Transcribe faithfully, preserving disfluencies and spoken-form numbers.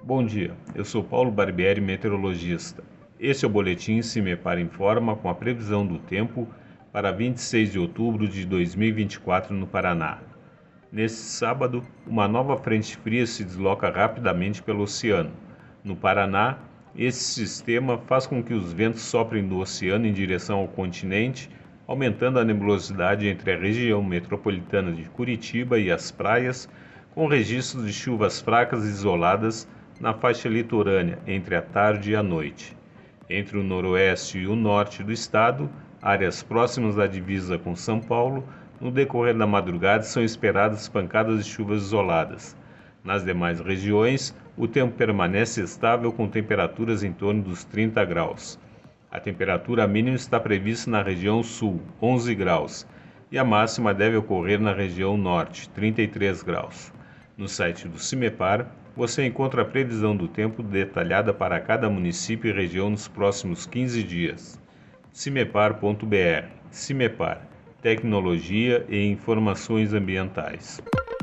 Bom dia, eu sou Paulo Barbieri, meteorologista. Este é o boletim CIMEPAR Informa com a previsão do tempo para vinte e seis de outubro de dois mil e vinte e quatro no Paraná. Neste sábado, uma nova frente fria se desloca rapidamente pelo oceano. No Paraná, esse sistema faz com que os ventos soprem do oceano em direção ao continente, aumentando a nebulosidade entre a região metropolitana de Curitiba e as praias, com registros de chuvas fracas e isoladas na faixa litorânea entre a tarde e a noite. Entre o noroeste e o norte do estado, áreas próximas da divisa com São Paulo, no decorrer da madrugada são esperadas pancadas de chuvas isoladas. Nas demais regiões, o tempo permanece estável com temperaturas em torno dos trinta graus. A temperatura mínima está prevista na região sul, onze graus, e a máxima deve ocorrer na região norte, trinta e três graus. No site do CIMEPAR, você encontra a previsão do tempo detalhada para cada município e região nos próximos quinze dias. cimepar ponto br. CIMEPAR. Tecnologia e informações ambientais.